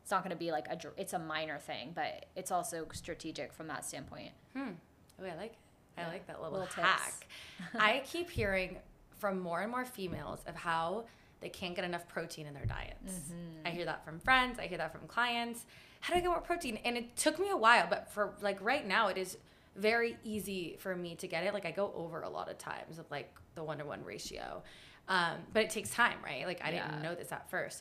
it's not going to be like a, it's a minor thing, but it's also strategic from that standpoint. Hmm. Oh, I like it. I Yeah. like that little, Little hack. I keep hearing from more and more females of how they can't get enough protein in their diets. Mm-hmm. I hear that from friends. I hear that from clients. How do I get more protein? And it took me a while, but for like right now, it is very easy for me to get it. Like I go over a lot of times of like the one to one ratio. Um, but it takes time, right? Like I Yeah. didn't know this at first.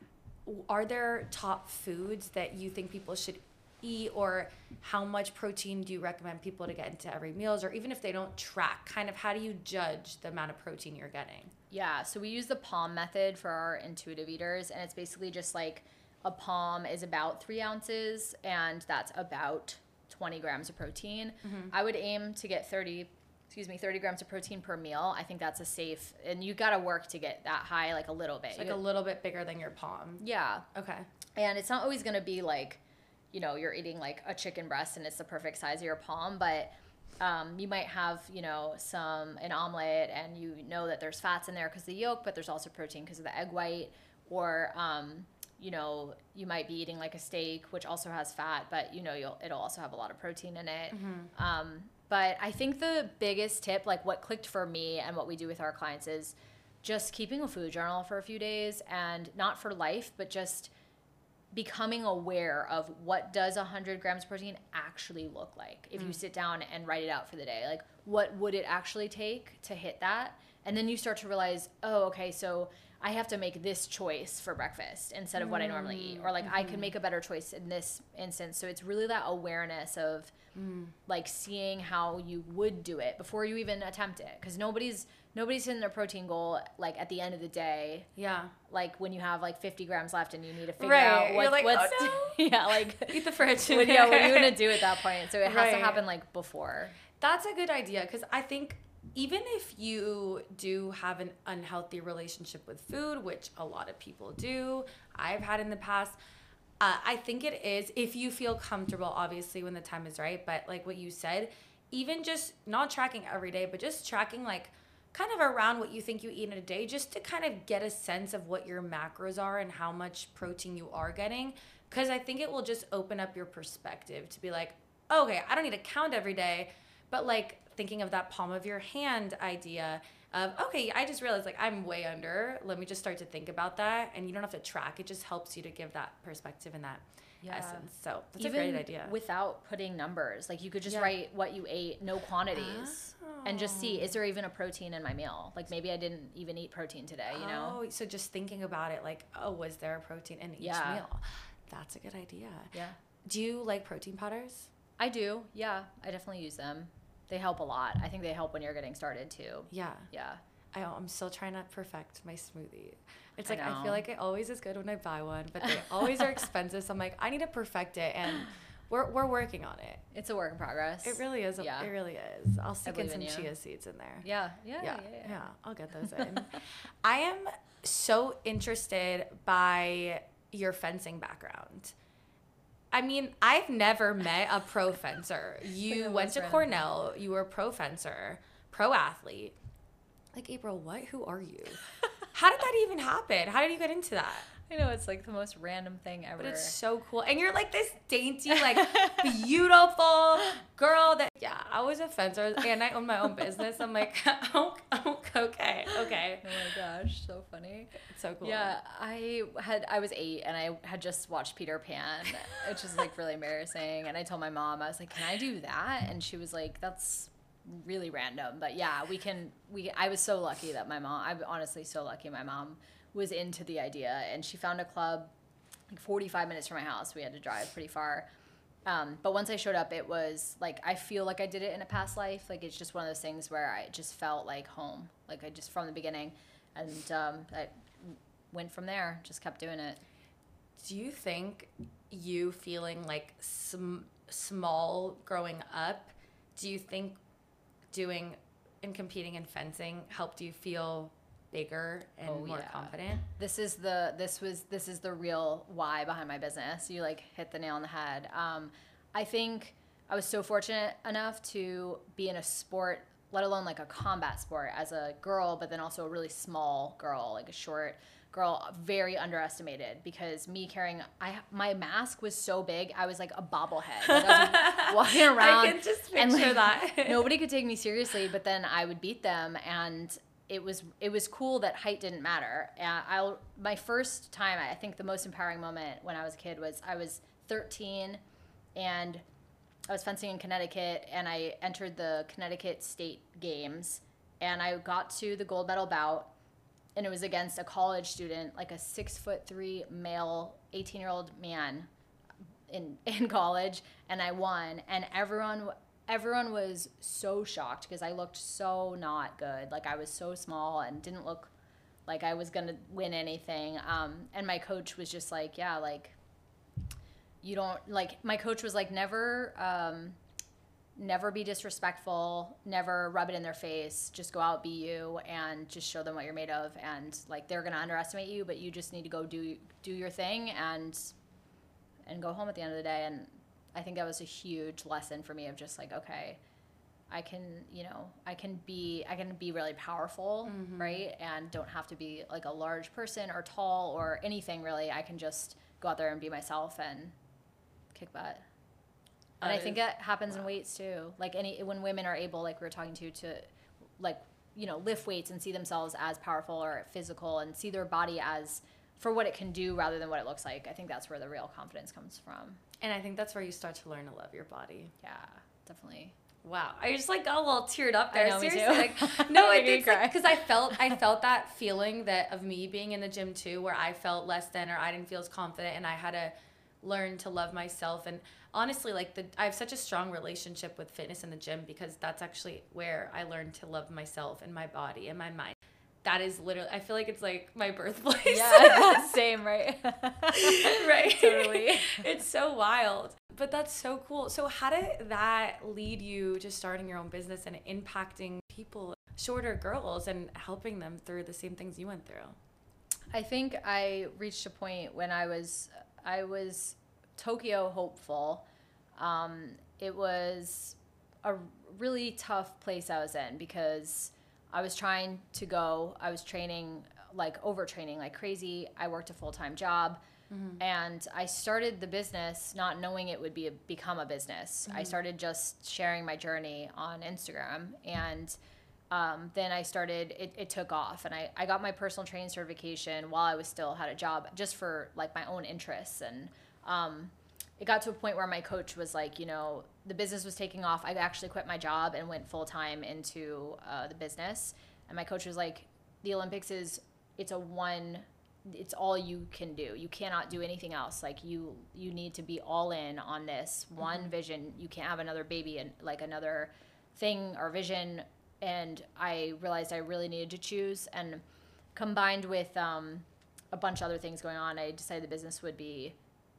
Are there top foods that you think people should eat, or how much protein do you recommend people to get into every meals, or even if they don't track, kind of how do you judge the amount of protein you're getting? Yeah, so we use the PALM method for our intuitive eaters, and it's basically just like a palm is about three ounces, and that's about twenty grams of protein. Mm-hmm. I would aim to get thirty, excuse me, thirty grams of protein per meal. I think that's a safe, and you got to work to get that high, like a little bit. It's like a little bit bigger than your palm. Yeah. Okay. And it's not always going to be like, you know, you're eating like a chicken breast and it's the perfect size of your palm, but um, you might have, you know, some, an omelet, and you know that there's fats in there because of the yolk, but there's also protein because of the egg white, or, um, you know, you might be eating like a steak, which also has fat, but you know, you'll, it'll also have a lot of protein in it. Mm-hmm. Um, but I think the biggest tip, like what clicked for me and what we do with our clients, is just keeping a food journal for a few days, and not for life, but just becoming aware of what does one hundred grams of protein actually look like if mm. you sit down and write it out for the day. Like, what would it actually take to hit that? And then you start to realize, oh, okay, so I have to make this choice for breakfast instead of mm. what I normally eat. Or like, mm-hmm. I can make a better choice in this instance. So it's really that awareness of mm. like seeing how you would do it before you even attempt it. Because nobody's nobody's hitting their protein goal like at the end of the day. Yeah. Like when you have like fifty grams left and you need to figure right. out what, You're like, what's oh, no. yeah, like eat the fridge. what, yeah, what are you gonna do at that point? So it has right. to happen like before. That's a good idea, because I think even if you do have an unhealthy relationship with food, which a lot of people do, I've had in the past, uh, I think it is, if you feel comfortable, obviously when the time is right, but like what you said, even just not tracking every day, but just tracking like kind of around what you think you eat in a day, just to kind of get a sense of what your macros are and how much protein you are getting. Because I think it will just open up your perspective to be like, oh, okay, I don't need to count every day, but like thinking of that palm of your hand idea of, okay, I just realized like I'm way under, let me just start to think about that. And you don't have to track, it just helps you to give that perspective and that yeah. essence. So that's Even a great idea. Without putting numbers, like you could just yeah. write what you ate, no quantities, oh. and just see, is there even a protein in my meal? Like maybe I didn't even eat protein today, you know? Oh, so just thinking about it like, oh, was there a protein in each yeah. meal? That's a good idea. Yeah. Do you like protein powders? I do. Yeah, I definitely use them. They help a lot. I think they help when you're getting started too. Yeah. Yeah. I, I'm still trying to perfect my smoothie. It's I like, I, know. feel like it always is good when I buy one, but they always are expensive. So I'm like, I need to perfect it, and we're we're working on it. It's a work in progress. It really is. A, Yeah. It really is. I'll stick in believe some in you. chia seeds in there. Yeah. Yeah. Yeah. Yeah, Yeah. yeah, yeah. I'll get those in. I am so interested by your fencing background. I mean, I've never met a pro fencer. You the went most to random. Cornell. You were a pro fencer, pro athlete. Like, April, what? Who are you? How did that even happen? How did you get into that? I know, it's like the most random thing ever. But it's so cool. And you're like this dainty, like beautiful girl that, yeah, I was a fencer and I own my own business. I'm like, oh, oh, okay, okay. Oh my gosh, so funny. It's so cool. Yeah, I had I was eight and I had just watched Peter Pan, which is like really embarrassing. And I told my mom, I was like, can I do that? And she was like, that's really random. But yeah, we can, we, I was so lucky that my mom, I'm honestly so lucky my mom was into the idea, and she found a club like forty-five minutes from my house. We had to drive pretty far. Um, but once I showed up, it was like, I feel like I did it in a past life. Like, it's just one of those things where I just felt like home, like I just from the beginning. And um, I went from there, just kept doing it. Do you think you feeling like sm- small growing up, do you think doing and competing in fencing helped you feel bigger and Oh, more yeah. confident? This is the this was this is the real why behind my business. You like hit the nail on the head. Um, I think I was so fortunate enough to be in a sport let alone like a combat sport as a girl, but then also a really small girl, like a short girl, very underestimated because me carrying, I my mask was so big, I was like a bobblehead. Like I was like, walking around. I can just picture and like, that. Nobody could take me seriously, but then I would beat them, and it was it was cool that height didn't matter. And I my first time, I think the most empowering moment when I was a kid was I was thirteen, and I was fencing in Connecticut, and I entered the Connecticut State Games, and I got to the gold medal bout. And it was against a college student, like a six foot three male, eighteen year old man in, in college. And I won. And everyone, everyone was so shocked because I looked so not good. Like I was so small and didn't look like I was going to win anything. Um, and my coach was just like, yeah, like you don't like, my coach was like, never, um, never be disrespectful, never rub it in their face, just go out, be you, and just show them what you're made of. And like, they're going to underestimate you, but you just need to go do, do your thing and, and go home at the end of the day. And I think that was a huge lesson for me of just like, okay, I can, you know, I can be, I can be really powerful, mm-hmm. right? And don't have to be like a large person or tall or anything really. I can just go out there and be myself and kick butt. And I think that happens wow. in weights too. Like any when women are able, like we were talking to, to like, you know, lift weights and see themselves as powerful or physical and see their body as for what it can do rather than what it looks like. I think that's where the real confidence comes from. And I think that's where you start to learn to love your body. Yeah, definitely. Wow, I just like got a little teared up there. I know, Seriously, me too. like, no, it, it's like because I felt I felt that feeling that of me being in the gym too, where I felt less than or I didn't feel as confident, and I had to learn to love myself. And honestly, like the I have such a strong relationship with fitness in the gym because that's actually where I learned to love myself and my body and my mind. That is literally, I feel like it's like my birthplace. Yeah, same, right? Right. Totally. It's so wild. But that's so cool. So how did that lead you to starting your own business and impacting people, shorter girls, and helping them through the same things you went through? I think I reached a point when I was, I was Tokyo hopeful. Um, it was a really tough place I was in because I was trying to go, I was training, like overtraining like crazy. I worked a full-time job. Mm-hmm. And I started the business not knowing it would be a, become a business. Mm-hmm. I started just sharing my journey on Instagram. And um, then I started, it, it took off. And I, I got my personal training certification while I was still had a job just for like my own interests. And um, it got to a point where my coach was like, you know, the business was taking off. I actually quit my job and went full time into uh, the business. And my coach was like, the Olympics is, it's a one, it's all you can do. You cannot do anything else. Like you, you need to be all in on this one mm-hmm. vision. You can't have another baby and like another thing or vision. And I realized I really needed to choose, and combined with um, a bunch of other things going on, I decided the business would be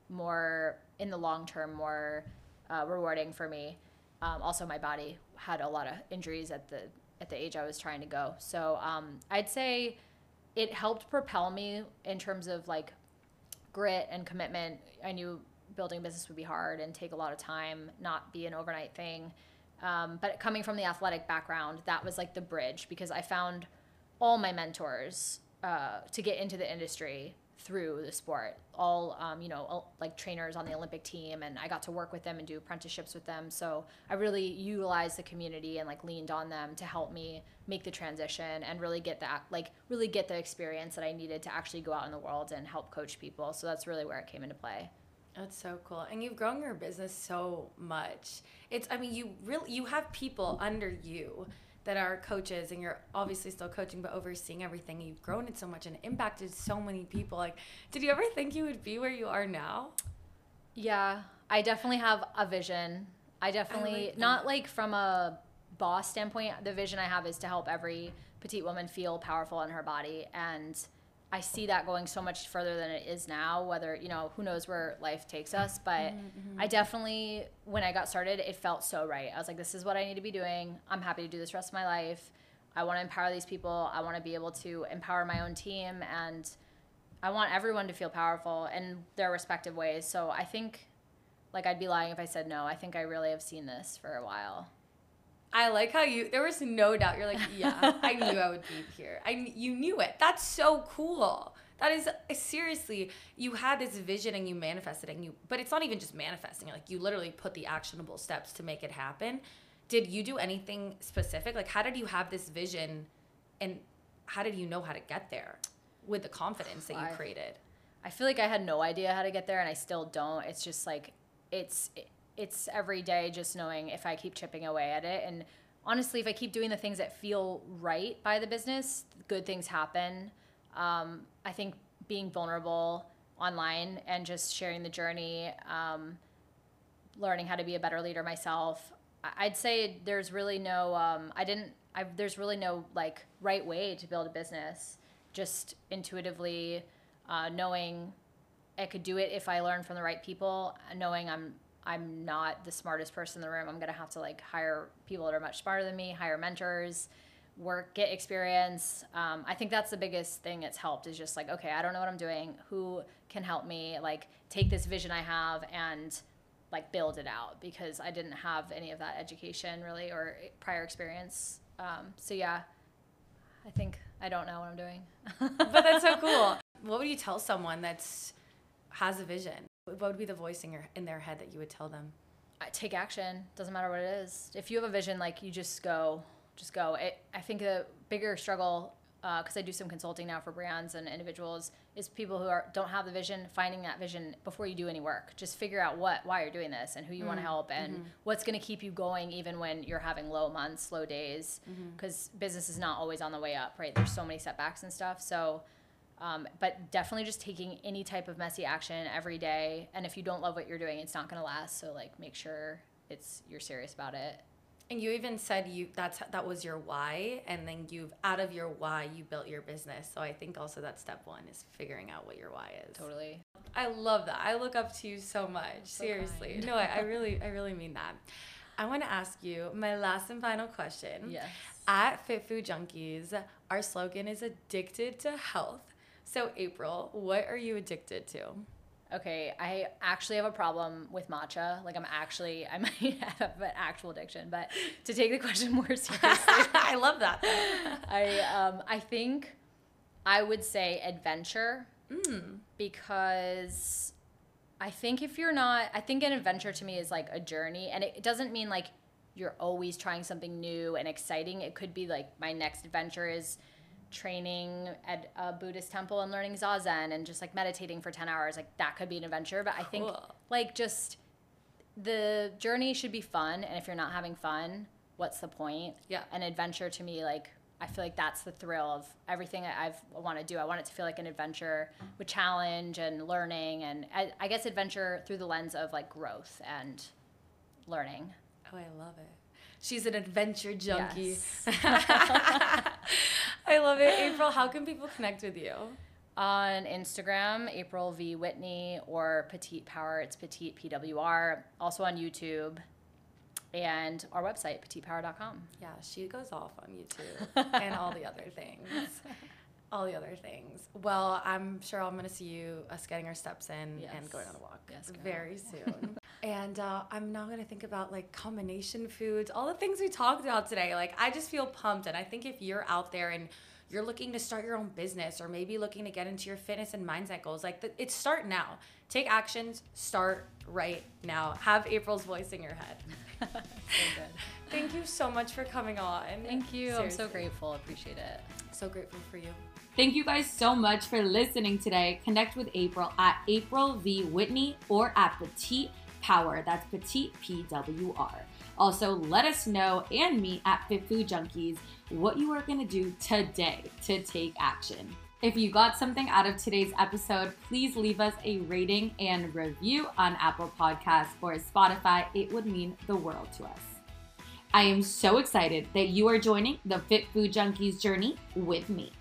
more in the long term, more uh, rewarding for me. Um, also, my body had a lot of injuries at the at the age I was trying to go. So um, I'd say it helped propel me in terms of like grit and commitment. I knew building a business would be hard and take a lot of time, not be an overnight thing. Um, but coming from the athletic background, that was like the bridge, because I found all my mentors uh, to get into the industry through the sport, all, um, you know, like trainers on the Olympic team, and I got to work with them and do apprenticeships with them. So I really utilized the community and like leaned on them to help me make the transition and really get that, like really get the experience that I needed to actually go out in the world and help coach people. So that's really where it came into play. That's so cool. And you've grown your business so much. It's, I mean, you really, you have people under you that are coaches, and you're obviously still coaching, but overseeing everything. You've grown it so much and impacted so many people. Like, did you ever think you would be where you are now? Yeah, I definitely have a vision. I definitely, I like not like from a boss standpoint, the vision I have is to help every petite woman feel powerful in her body. And I see that going so much further than it is now, whether, you know, who knows where life takes us. But mm-hmm. I definitely, when I got started, it felt so right. I was like, this is what I need to be doing. I'm happy to do this rest of my life. I want to empower these people. I want to be able to empower my own team. And I want everyone to feel powerful in their respective ways. So I think, like, I'd be lying if I said no. I think I really have seen this for a while. I like how you, there was no doubt. You're like, yeah, I knew I would be here. I, you knew it. That's so cool. That is, seriously, you had this vision and you manifested it. And you, but it's not even just manifesting. Like, you literally put the actionable steps to make it happen. Did you do anything specific? Like, how did you have this vision and how did you know how to get there with the confidence that you I, created? I feel like I had no idea how to get there, and I still don't. It's just like, it's... It, it's every day just knowing if I keep chipping away at it. And honestly, if I keep doing the things that feel right by the business, good things happen. Um, I think being vulnerable online and just sharing the journey, um, learning how to be a better leader myself, I'd say there's really no, um, I didn't, I, there's really no like right way to build a business. Just intuitively uh, knowing I could do it if I learned from the right people, knowing I'm I'm not the smartest person in the room. I'm going to have to like hire people that are much smarter than me, hire mentors, work, get experience. Um, I think that's the biggest thing that's helped is just like, okay, I don't know what I'm doing. Who can help me like take this vision I have and like build it out, because I didn't have any of that education really or prior experience. Um, so yeah, I think I don't know what I'm doing. But that's so cool. What would you tell someone that's has a vision? What would be the voice in your in their head that you would tell them? I take action. Doesn't matter what it is. If you have a vision, like you just go, just go. It, I think the bigger struggle, because uh, I do some consulting now for brands and individuals, is people who are don't have the vision, finding that vision before you do any work. Just figure out what, why you're doing this, and who you mm. want to help, and mm-hmm. what's going to keep you going even when you're having low months, low days. Because mm-hmm. business is not always on the way up, right? There's so many setbacks and stuff. So. Um, but definitely just taking any type of messy action every day. And if you don't love what you're doing, it's not going to last. So like make sure it's you're serious about it. And you even said you that's that was your why, and then you've out of your why you built your business. So I think also that's step one is figuring out what your why is. Totally. I love that. I look up to you so much. So seriously. Kind. No, I, I really I really mean that. I want to ask you my last and final question. Yes. At Fit Food Junkies, our slogan is addicted to health. So April, what are you addicted to? Okay, I actually have a problem with matcha. Like I'm actually, I might have an actual addiction, but to take the question more seriously. I love that. I um I think I would say adventure mm. because I think if you're not, I think an adventure to me is like a journey, and it doesn't mean like you're always trying something new and exciting. It could be like my next adventure is training at a Buddhist temple and learning Zazen and just like meditating for ten hours. Like that could be an adventure, but I think cool. like just the journey should be fun. And if you're not having fun, what's the point? Yeah. An adventure to me, like, I feel like that's the thrill of everything I've I want to do. I want it to feel like an adventure with challenge and learning. And I, I guess adventure through the lens of like growth and learning. Oh, I love it. She's an adventure junkie. Yes. I love it. April, how can people connect with you? On Instagram, April V. Whitney, or Petite Power. It's Petite P W R. Also on YouTube. And our website, petite power dot com. Yeah, she goes off on YouTube and all the other things. All the other things. Well, I'm sure I'm going to see you us getting our steps in yes. and going on a walk yes, very soon. And uh, I'm now going to think about like combination foods, all the things we talked about today. Like I just feel pumped. And I think if you're out there and you're looking to start your own business or maybe looking to get into your fitness and mindset goals, like the, it's start now. Take actions, start right now. Have April's voice in your head. So good. Thank you so much for coming on. Thank you. Seriously. I'm so grateful. Appreciate it. So grateful for you. Thank you guys so much for listening today. Connect with April at April V. Whitney or at Petite Power. That's Petite P W R. Also, let us know and me at Fit Food Junkies what you are going to do today to take action. If you got something out of today's episode, please leave us a rating and review on Apple Podcasts or Spotify. It would mean the world to us. I am so excited that you are joining the Fit Food Junkies journey with me.